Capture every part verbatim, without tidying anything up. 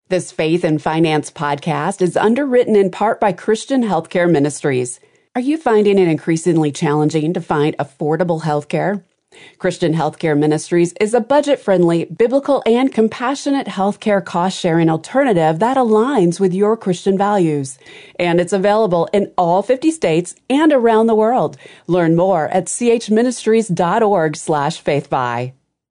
This Faith and Finance podcast is underwritten in part by Christian Healthcare Ministries. Are you finding it increasingly challenging to find affordable healthcare? Christian Healthcare Ministries is a budget-friendly, biblical, and compassionate healthcare cost-sharing alternative that aligns with your Christian values. And it's available in all fifty states and around the world. Learn more at chministries.org slash faithfi.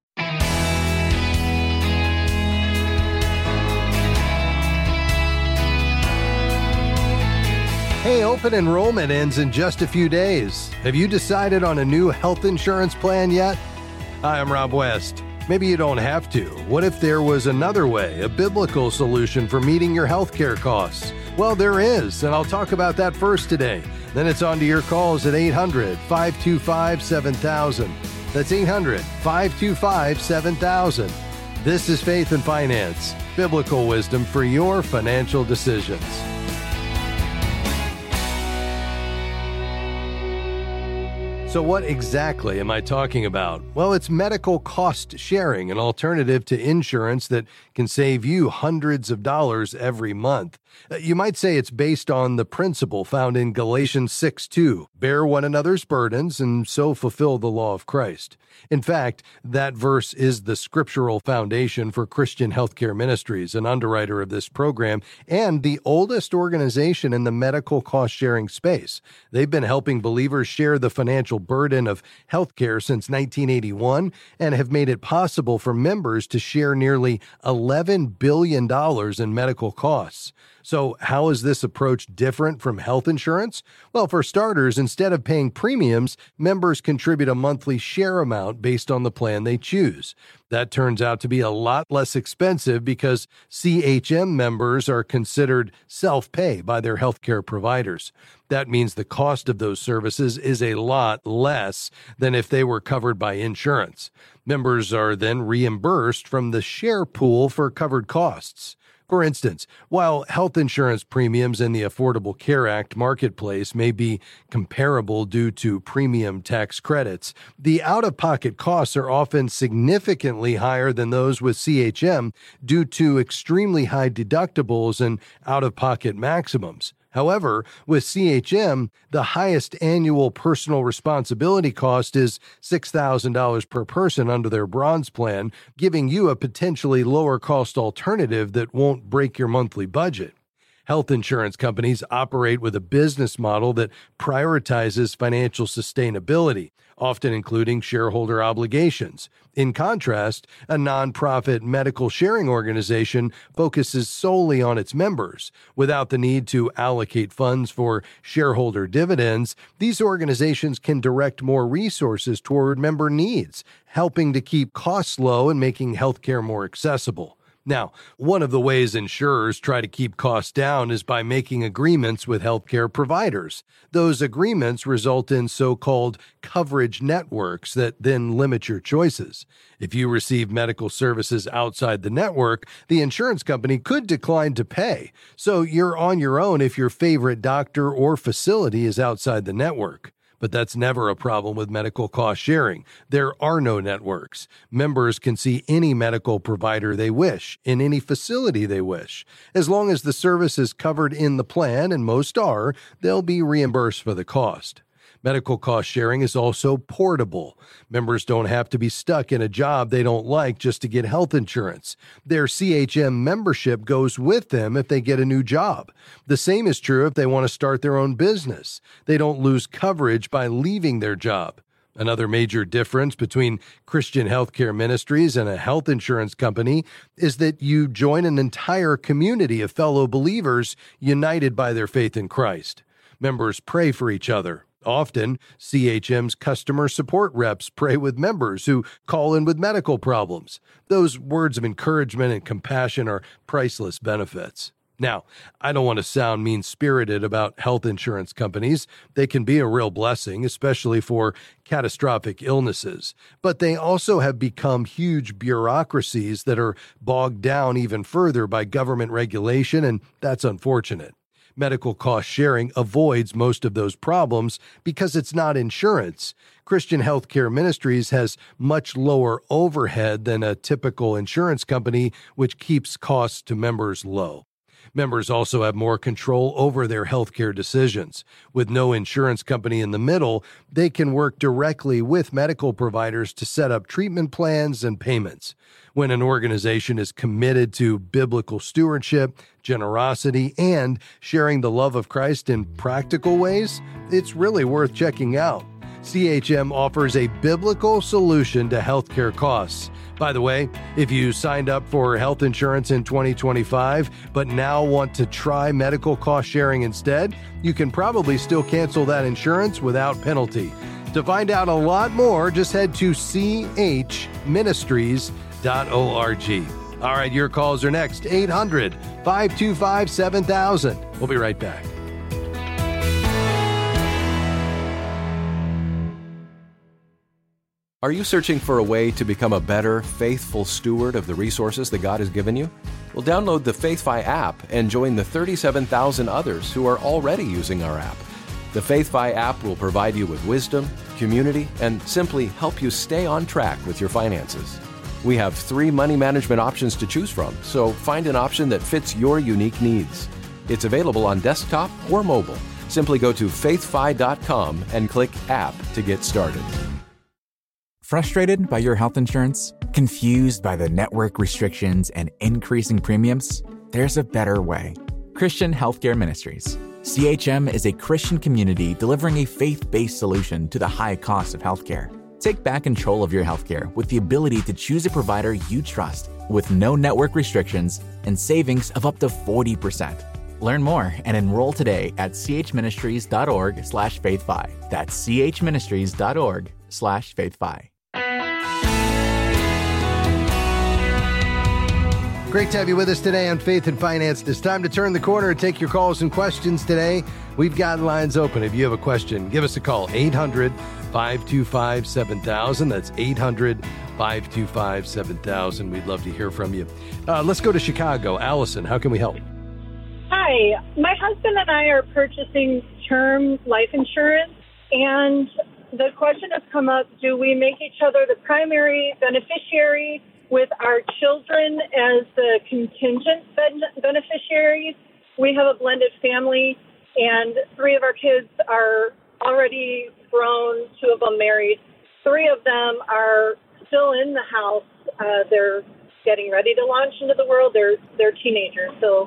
Hey, open enrollment ends in just a few days. Have you decided on a new health insurance plan yet? Hi, I'm Rob West. Maybe you don't have to. What if there was another way, a biblical solution for meeting your healthcare costs? Well, there is, and I'll talk about that first today. Then it's on to your calls at eight hundred, five two five, seven thousand. That's eight hundred, five two five, seven thousand. This is Faith and Finance, biblical wisdom for your financial decisions. So what exactly am I talking about? Well, it's medical cost sharing, an alternative to insurance that can save you hundreds of dollars every month. You might say it's based on the principle found in Galatians six two, bear one another's burdens and so fulfill the law of Christ. In fact, that verse is the scriptural foundation for Christian Healthcare Ministries, an underwriter of this program, and the oldest organization in the medical cost-sharing space. They've been helping believers share the financial burden of healthcare since nineteen eighty-one and have made it possible for members to share nearly eleven billion dollars in medical costs. So how is this approach different from health insurance? Well, for starters, instead of paying premiums, members contribute a monthly share amount based on the plan they choose. That turns out to be a lot less expensive because C H M members are considered self-pay by their healthcare providers. That means the cost of those services is a lot less than if they were covered by insurance. Members are then reimbursed from the share pool for covered costs. For instance, while health insurance premiums in the Affordable Care Act marketplace may be comparable due to premium tax credits, the out-of-pocket costs are often significantly higher than those with C H M due to extremely high deductibles and out-of-pocket maximums. However, with C H M, the highest annual personal responsibility cost is six thousand dollars per person under their bronze plan, giving you a potentially lower cost alternative that won't break your monthly budget. Health insurance companies operate with a business model that prioritizes financial sustainability, often including shareholder obligations. In contrast, a nonprofit medical sharing organization focuses solely on its members. Without the need to allocate funds for shareholder dividends, these organizations can direct more resources toward member needs, helping to keep costs low and making healthcare more accessible. Now, one of the ways insurers try to keep costs down is by making agreements with healthcare providers. Those agreements result in so-called coverage networks that then limit your choices. If you receive medical services outside the network, the insurance company could decline to pay. So you're on your own if your favorite doctor or facility is outside the network. But that's never a problem with medical cost sharing. There are no networks. Members can see any medical provider they wish, in any facility they wish. As long as the service is covered in the plan, and most are, they'll be reimbursed for the cost. Medical cost sharing is also portable. Members don't have to be stuck in a job they don't like just to get health insurance. Their C H M membership goes with them if they get a new job. The same is true if they want to start their own business. They don't lose coverage by leaving their job. Another major difference between Christian Healthcare Ministries and a health insurance company is that you join an entire community of fellow believers united by their faith in Christ. Members pray for each other. Often, C H M's customer support reps pray with members who call in with medical problems. Those words of encouragement and compassion are priceless benefits. Now, I don't want to sound mean-spirited about health insurance companies. They can be a real blessing, especially for catastrophic illnesses. But they also have become huge bureaucracies that are bogged down even further by government regulation, and that's unfortunate. Medical cost sharing avoids most of those problems because it's not insurance. Christian Healthcare Ministries has much lower overhead than a typical insurance company, which keeps costs to members low. Members also have more control over their healthcare decisions. With no insurance company in the middle, they can work directly with medical providers to set up treatment plans and payments. When an organization is committed to biblical stewardship, generosity, and sharing the love of Christ in practical ways, it's really worth checking out. C H M offers a biblical solution to healthcare costs. By the way, if you signed up for health insurance in twenty twenty-five, but now want to try medical cost sharing instead, you can probably still cancel that insurance without penalty. To find out a lot more, just head to c h ministries dot org. All right, your calls are next. eight hundred, five two five, seven thousand. We'll be right back. Are you searching for a way to become a better, faithful steward of the resources that God has given you? Well, download the FaithFi app and join the thirty-seven thousand others who are already using our app. The FaithFi app will provide you with wisdom, community, and simply help you stay on track with your finances. We have three money management options to choose from, so find an option that fits your unique needs. It's available on desktop or mobile. Simply go to faithfi dot com and click App to get started. Frustrated by your health insurance? Confused by the network restrictions and increasing premiums? There's a better way. Christian Healthcare Ministries. C H M is a Christian community delivering a faith-based solution to the high cost of healthcare. Take back control of your healthcare with the ability to choose a provider you trust with no network restrictions and savings of up to forty percent. Learn more and enroll today at chministries dot org slash faithfi. That's chministries dot org slash faithfi. Great to have you with us today on Faith and Finance. It's time to turn the corner and take your calls and questions today. We've got lines open. If you have a question, give us a call. eight hundred, five two five, seven thousand. That's eight hundred, five two five, seven thousand. We'd love to hear from you. Uh, let's go to Chicago. Allison, how can we help? Hi. My husband and I are purchasing term life insurance, and the question has come up, do we make each other the primary beneficiary with our children as the contingent ben- beneficiaries? We have a blended family, and three of our kids are already grown, two of them married. Three of them are still in the house. Uh, they're getting ready to launch into the world. They're, they're teenagers, so...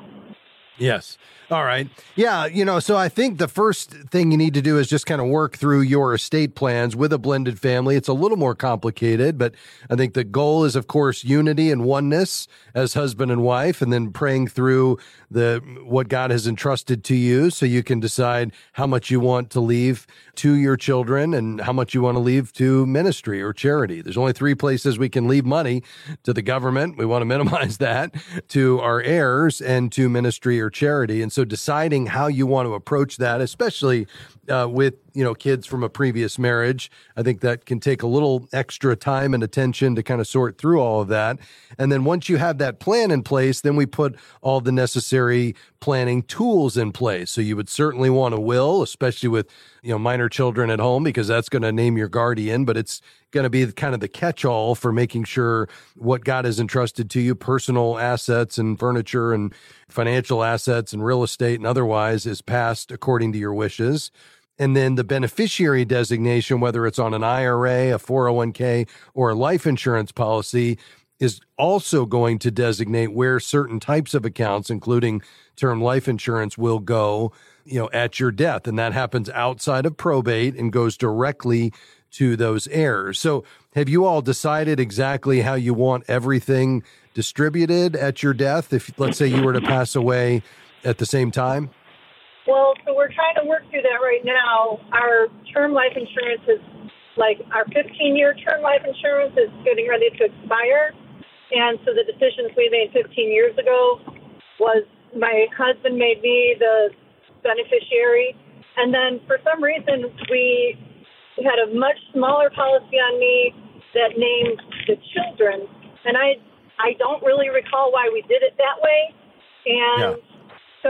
Yes. All right. Yeah. You know, so I think the first thing you need to do is just kind of work through your estate plans with a blended family. It's a little more complicated, but I think the goal is, of course, unity and oneness as husband and wife, and then praying through the what God has entrusted to you so you can decide how much you want to leave to your children and how much you want to leave to ministry or charity. There's only three places we can leave money: to the government, we want to minimize that, to our heirs, and to ministry or charity. And so deciding how you want to approach that, especially uh, with, you know, kids from a previous marriage, I think that can take a little extra time and attention to kind of sort through all of that. And then once you have that plan in place, then we put all the necessary planning tools in place. So you would certainly want a will, especially with, you know, minor children at home, because that's going to name your guardian, but it's going to be kind of the catch-all for making sure what God has entrusted to you, personal assets and furniture and financial assets and real estate and otherwise, is passed according to your wishes. And then the beneficiary designation, whether it's on an I R A, a four oh one k, or a life insurance policy, is also going to designate where certain types of accounts, including term life insurance, will go, you know, at your death. And that happens outside of probate and goes directly to those heirs. So have you all decided exactly how you want everything distributed at your death if, let's say, you were to pass away at the same time? Well, so we're trying to work through that right now. Our term life insurance is, like, our fifteen-year term life insurance is getting ready to expire. And so the decisions we made fifteen years ago was my husband made me the beneficiary. And then for some reason, we had a much smaller policy on me that named the children. And I I don't really recall why we did it that way. And yeah. So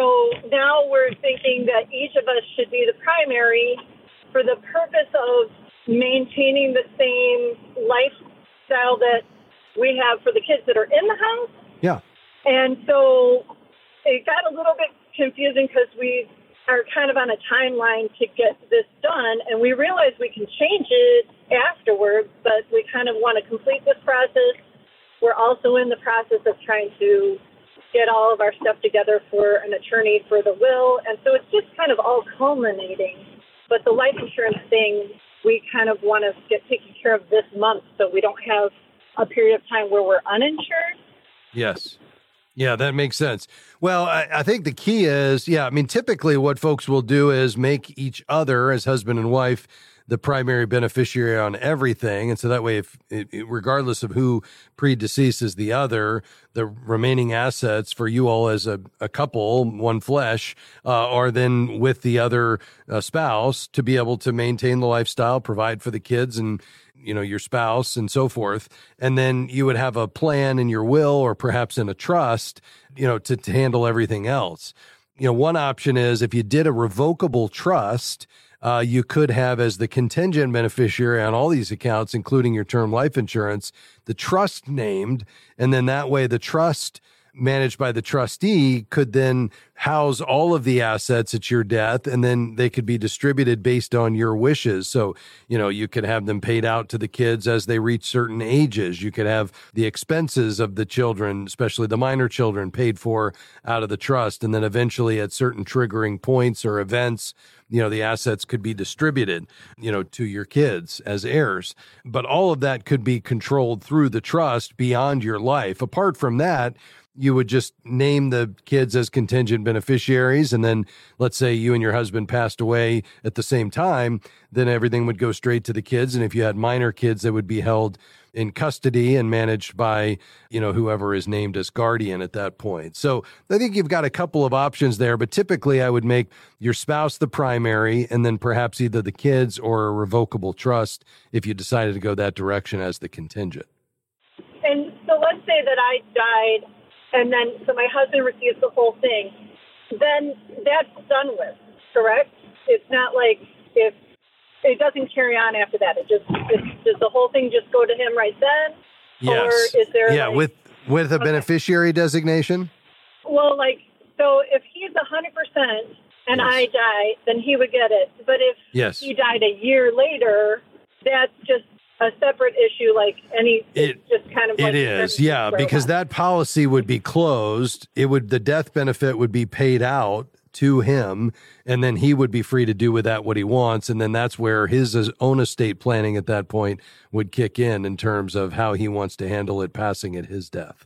so now we're thinking that each of us should be the primary for the purpose of maintaining the same lifestyle that we have for the kids that are in the house. Yeah. And so it got a little bit confusing because we are kind of on a timeline to get this done, and we realize we can change it afterwards, but we kind of want to complete this process. We're also in the process of trying to get all of our stuff together for an attorney for the will, and so it's just kind of all culminating. But the life insurance thing, we kind of want to get taken care of this month so we don't have a period of time where we're uninsured. Yes. Yeah, that makes sense. Well, I, I think the key is, yeah, I mean, typically what folks will do is make each other as husband and wife the primary beneficiary on everything. And so that way, if it, regardless of who predeceases the other, the remaining assets for you all as a, a couple, one flesh, uh, are then with the other uh, spouse to be able to maintain the lifestyle, provide for the kids and, you know, your spouse and so forth. And then you would have a plan in your will or perhaps in a trust, you know, to, to handle everything else. You know, one option is if you did a revocable trust, Uh, you could have as the contingent beneficiary on all these accounts, including your term life insurance, the trust named, and then that way the trust managed by the trustee could then house all of the assets at your death, and then they could be distributed based on your wishes. So, you know, you could have them paid out to the kids as they reach certain ages. You could have the expenses of the children, especially the minor children, paid for out of the trust. And then eventually at certain triggering points or events, you know, the assets could be distributed, you know, to your kids as heirs. But all of that could be controlled through the trust beyond your life. Apart from that, you would just name the kids as contingent beneficiaries. And then let's say you and your husband passed away at the same time, then everything would go straight to the kids. And if you had minor kids, they would be held in custody and managed by, you know, whoever is named as guardian at that point. So I think you've got a couple of options there, but typically I would make your spouse the primary and then perhaps either the kids or a revocable trust if you decided to go that direction as the contingent. And so let's say that I died and then so my husband receives the whole thing, then that's done with, correct? It's not like if it doesn't carry on after that. It just it, does the whole thing just go to him right then? Yes. Or is there yeah, like, with with a okay. beneficiary designation? Well, like, so if he's one hundred percent and yes. I die, then he would get it. But if yes. he died a year later, that's just a separate issue, like any, it, it's just kind of like... It is, yeah, because that policy would be closed. It would, the death benefit would be paid out to him, and then he would be free to do with that what he wants. And then that's where his own estate planning at that point would kick in, in terms of how he wants to handle it passing at his death.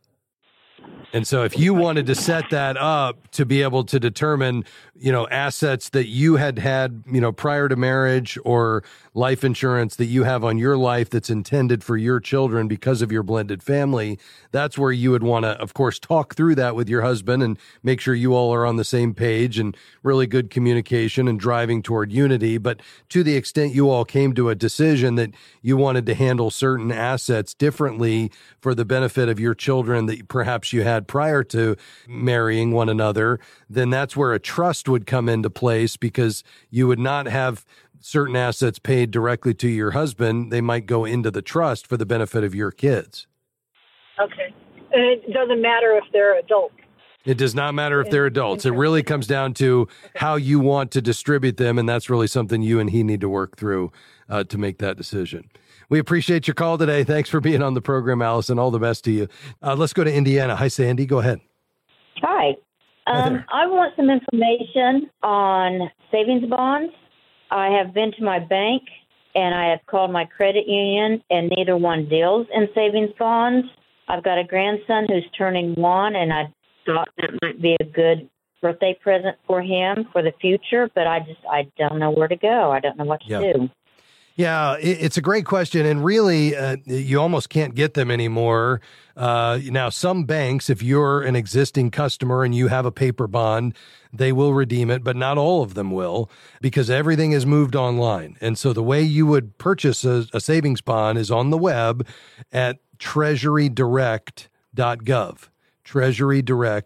And so if you wanted to set that up to be able to determine, you know, assets that you had had, you know, prior to marriage or life insurance that you have on your life that's intended for your children because of your blended family, that's where you would want to, of course, talk through that with your husband and make sure you all are on the same page and really good communication and driving toward unity. But to the extent you all came to a decision that you wanted to handle certain assets differently for the benefit of your children that perhaps you had prior to marrying one another, then that's where a trust would come into place, because you would not have certain assets paid directly to your husband. They might go into the trust for the benefit of your kids. Okay. And it doesn't matter if they're adults. It does not matter if they're adults. It really comes down to how you want to distribute them, and that's really something you and he need to work through uh, to make that decision. We appreciate your call today. Thanks for being on the program, Allison. All the best to you. Uh, let's go to Indiana. Hi, Sandy. Go ahead. Hi. Um, I want some information on savings bonds. I have been to my bank, and I have called my credit union, and neither one deals in savings bonds. I've got a grandson who's turning one, and I thought that might be a good birthday present for him for the future, but I just, I don't know where to go. I don't know what to yeah. do. Yeah, it's a great question. And really, uh, you almost can't get them anymore. Uh, now, some banks, if you're an existing customer and you have a paper bond, they will redeem it, but not all of them will, because everything is moved online. And so the way you would purchase a, a savings bond is on the web at treasury direct dot gov. treasury direct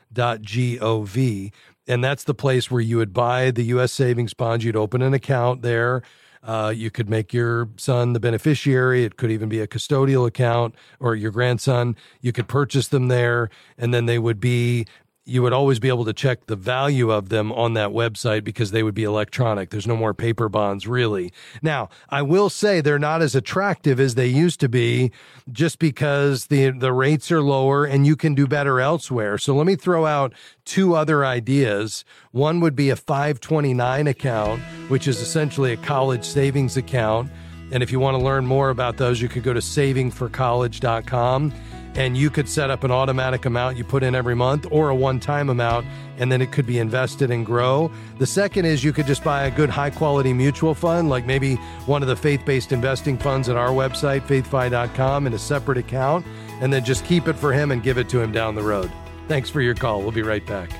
dot gov. And that's the place where you would buy the U S savings bonds. You'd open an account there. Uh, you could make your son the beneficiary. It could even be a custodial account, or your grandson. You could purchase them there, and then they would be, you would always be able to check the value of them on that website because they would be electronic. There's no more paper bonds, really. Now, I will say they're not as attractive as they used to be, just because the the rates are lower and you can do better elsewhere. So let me throw out two other ideas. One would be a five twenty-nine account, which is essentially a college savings account. And if you want to learn more about those, you could go to saving for college dot com. And you could set up an automatic amount you put in every month, or a one-time amount, and then it could be invested and grow. The second is you could just buy a good high-quality mutual fund, like maybe one of the faith-based investing funds at our website, faith fi dot com, in a separate account, and then just keep it for him and give it to him down the road. Thanks for your call. We'll be right back.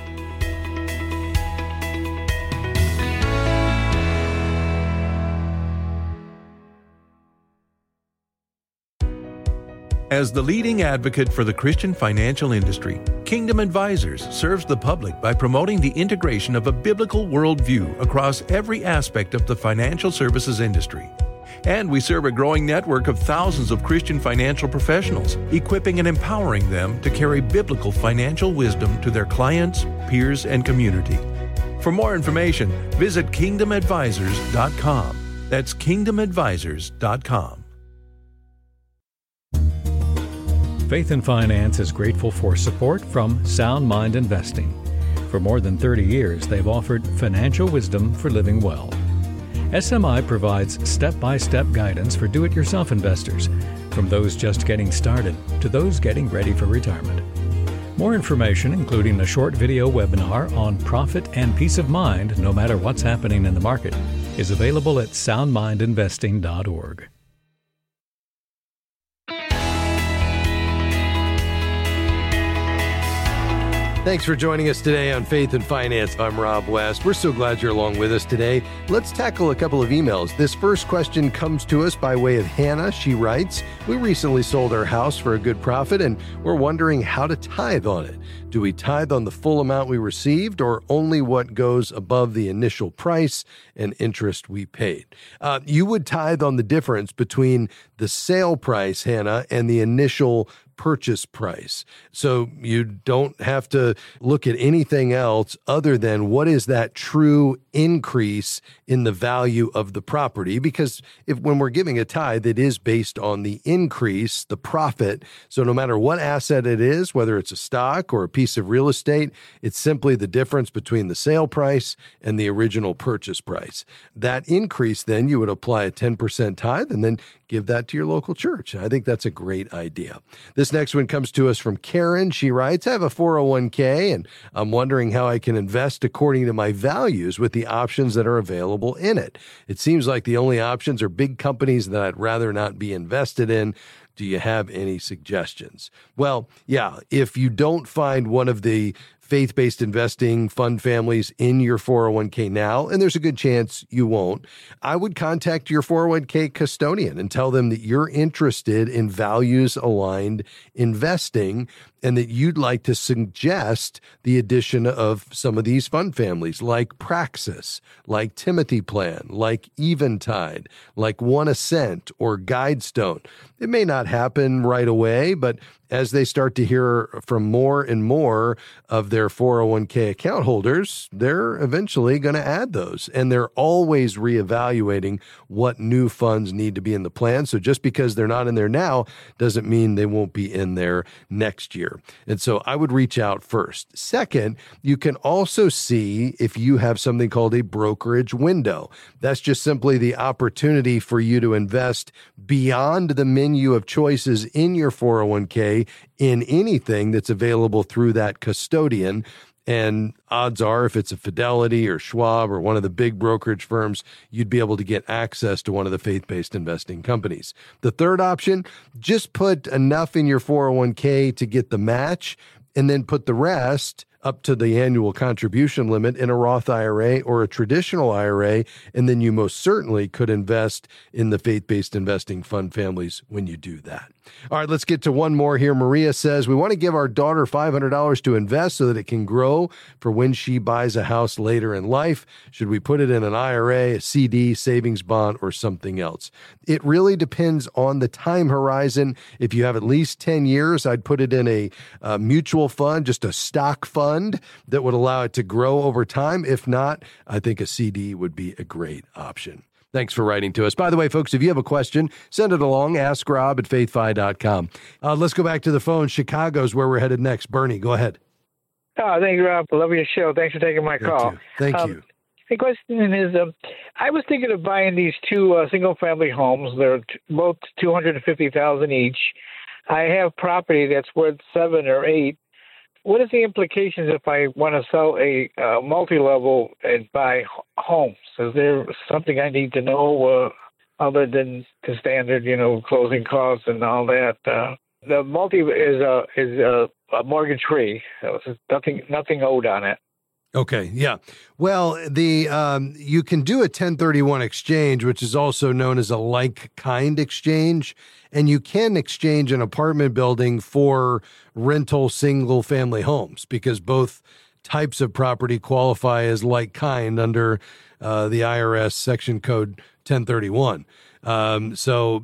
As the leading advocate for the Christian financial industry, Kingdom Advisors serves the public by promoting the integration of a biblical worldview across every aspect of the financial services industry. And we serve a growing network of thousands of Christian financial professionals, equipping and empowering them to carry biblical financial wisdom to their clients, peers, and community. For more information, visit kingdom advisors dot com. That's kingdom advisors dot com. Faith and Finance is grateful for support from Sound Mind Investing. For more than thirty years, they've offered financial wisdom for living well. S M I provides step-by-step guidance for do-it-yourself investors, from those just getting started to those getting ready for retirement. More information, including a short video webinar on profit and peace of mind no matter what's happening in the market, is available at sound mind investing dot org. Thanks for joining us today on Faith and Finance. I'm Rob West. We're so glad you're along with us today. Let's tackle a couple of emails. This first question comes to us by way of Hannah. She writes, "We recently sold our house for a good profit, and we're wondering how to tithe on it. Do we tithe on the full amount we received, or only what goes above the initial price and interest we paid?" Uh, you would tithe on the difference between the sale price, Hannah, and the initial purchase price. So you don't have to look at anything else other than what is that true increase in the value of the property, because if when we're giving a tithe, it is based on the increase, the profit. So no matter what asset it is, whether it's a stock or a piece of real estate, it's simply the difference between the sale price and the original purchase price. That increase, then you would apply a ten percent tithe and then give that to your local church. I think that's a great idea. This next one comes to us from Karen. She writes, "I have a four oh one k and I'm wondering how I can invest according to my values with the options that are available in it. It seems like the only options are big companies that I'd rather not be invested in. Do you have any suggestions?" Well, yeah, if you don't find one of the faith-based investing fund families in your four oh one k now, and there's a good chance you won't, I would contact your four oh one k custodian and tell them that you're interested in values-aligned investing and that you'd like to suggest the addition of some of these fund families like Praxis, like Timothy Plan, like Eventide, like One Ascent or Guidestone. It may not happen right away, but as they start to hear from more and more of their four oh one k account holders, they're eventually going to add those. And they're always reevaluating what new funds need to be in the plan. So just because they're not in there now doesn't mean they won't be in there next year. And so I would reach out first. Second, you can also see if you have something called a brokerage window. That's just simply the opportunity for you to invest beyond the menu of choices in your four oh one k in anything that's available through that custodian. And odds are, if it's a Fidelity or Schwab or one of the big brokerage firms, you'd be able to get access to one of the faith-based investing companies. The third option, just put enough in your four oh one k to get the match and then put the rest up to the annual contribution limit in a Roth I R A or a traditional I R A, and then you most certainly could invest in the faith-based investing fund families when you do that. All right, let's get to one more here. Maria says, we want to give our daughter five hundred dollars to invest so that it can grow for when she buys a house later in life. Should we put it in an I R A, a C D, savings bond, or something else? It really depends on the time horizon. If you have at least ten years, I'd put it in a, a mutual fund, just a stock fund that would allow it to grow over time. If not, I think a C D would be a great option. Thanks for writing to us. By the way, folks, if you have a question, send it along. Ask Rob at faith fi dot com. Uh, let's go back to the phone. Chicago's where we're headed next. Bernie, go ahead. Oh, thank you, Rob. I love your show. Thanks for taking my Thank call. you. Thank um, you. The question is, um, I was thinking of buying these two uh, single-family homes. They're t- both two hundred fifty thousand dollars each. I have property that's worth seven or eight. What is the implications if I want to sell a uh, multi-level and buy homes? Is there something I need to know uh, other than the standard, you know, closing costs and all that? Uh, the multi is a is a, a mortgage free. So nothing nothing owed on it. Okay, yeah. Well, the um, you can do a ten thirty-one exchange, which is also known as a like-kind exchange, and you can exchange an apartment building for rental single-family homes because both types of property qualify as like-kind under uh, the I R S Section Code ten thirty-one. Um, so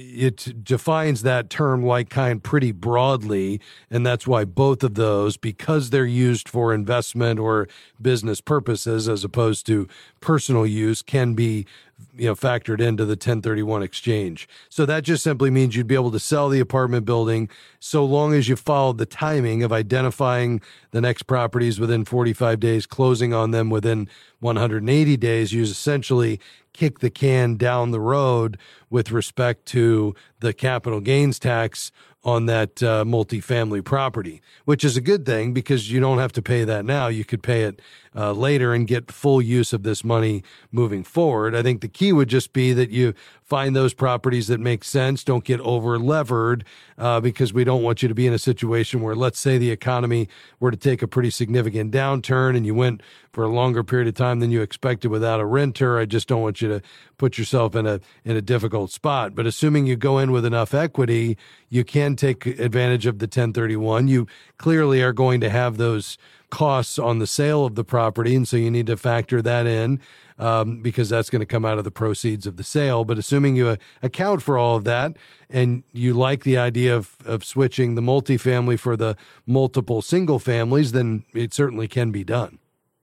it defines that term like kind pretty broadly, and that's why both of those, because they're used for investment or business purposes as opposed to personal use, can be, you know, factored into the ten thirty-one exchange. So that just simply means you'd be able to sell the apartment building so long as you followed the timing of identifying the next properties within forty-five days, closing on them within one hundred eighty days. You essentially kick the can down the road with respect to the capital gains tax on that uh, multifamily property, which is a good thing because you don't have to pay that now. You could pay it uh, later and get full use of this money moving forward. I think the key would just be that you find those properties that make sense. Don't get over levered uh, because we don't want you to be in a situation where, let's say the economy were to take a pretty significant downturn and you went for a longer period of time than you expected without a renter. I just don't want you to put yourself in a in a difficult spot. But assuming you go in with enough equity, you can take advantage of the ten thirty-one. You clearly are going to have those costs on the sale of the property, and so you need to factor that in um, because that's going to come out of the proceeds of the sale. But assuming you uh, account for all of that and you like the idea of, of switching the multifamily for the multiple single families, then it certainly can be done.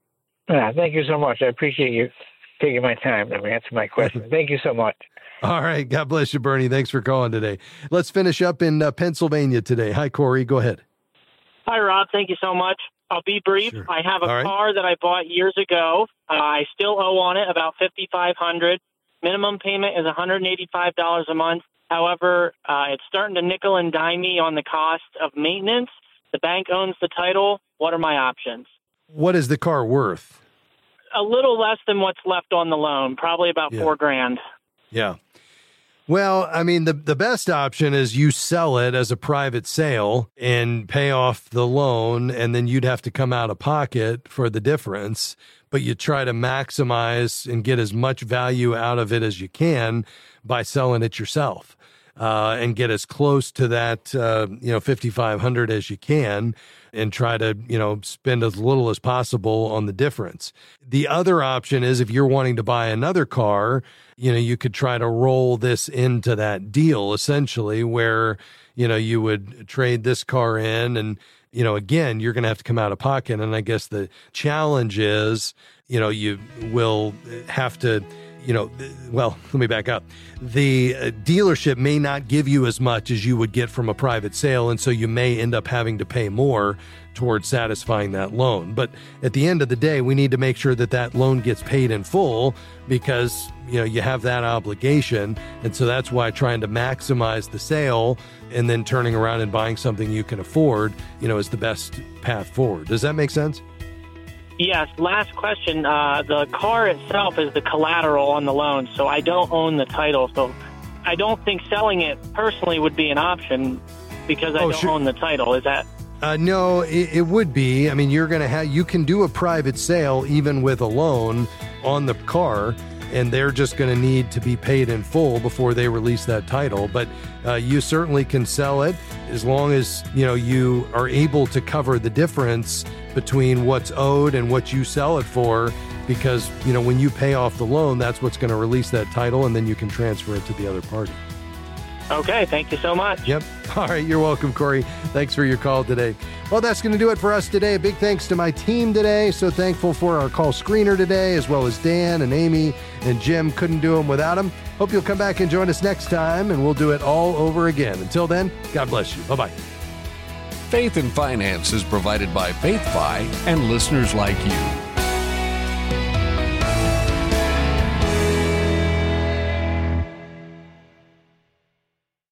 Yeah, thank you so much. I appreciate you taking my time to answer my question. Thank you so much. All right. God bless you, Bernie. Thanks for calling today. Let's finish up in uh, Pennsylvania today. Hi, Corey. Go ahead. Hi, Rob. Thank you so much. I'll be brief. Sure. I have a All right. car that I bought years ago. Uh, I still owe on it about five thousand five hundred dollars. Minimum payment is one hundred eighty-five dollars a month. However, uh, it's starting to nickel and dime me on the cost of maintenance. The bank owns the title. What are my options? What is the car worth? A little less than what's left on the loan, probably about Yeah. four grand. Yeah. Well, I mean, the, the best option is you sell it as a private sale and pay off the loan, and then you'd have to come out of pocket for the difference. But you try to maximize and get as much value out of it as you can by selling it yourself. Uh, and get as close to that, uh, you know, five thousand five hundred dollars as you can and try to, you know, spend as little as possible on the difference. The other option is if you're wanting to buy another car, you know, you could try to roll this into that deal essentially where, you know, you would trade this car in and, you know, again, you're going to have to come out of pocket. And I guess the challenge is, you know, you will have to, you know, well, let me back up. The uh, dealership may not give you as much as you would get from a private sale, and so you may end up having to pay more towards satisfying that loan. But at the end of the day, we need to make sure that that loan gets paid in full because, you know, you have that obligation. And so that's why trying to maximize the sale and then turning around and buying something you can afford, you know, is the best path forward. Does that make sense? Yes. Last question. Uh, the car itself is the collateral on the loan, so I don't own the title. So I don't think selling it personally would be an option because I Oh, don't sure. own the title. Is that? Uh, no, it, it would be. I mean, you're going to have, you can do a private sale even with a loan on the car, and they're just going to need to be paid in full before they release that title. But uh, you certainly can sell it as long as, you know, you are able to cover the difference between what's owed and what you sell it for, because, you know, when you pay off the loan, that's what's going to release that title, and then you can transfer it to the other party. Okay, thank you so much. Yep. All right, you're welcome, Corey. Thanks for your call today. Well, that's going to do it for us today. A big thanks to my team today. So thankful for our call screener today, as well as Dan and Amy and Jim. Couldn't do them without them. Hope you'll come back and join us next time, and we'll do it all over again. Until then, God bless you. Bye-bye. Faith and Finance is provided by FaithFi and listeners like you.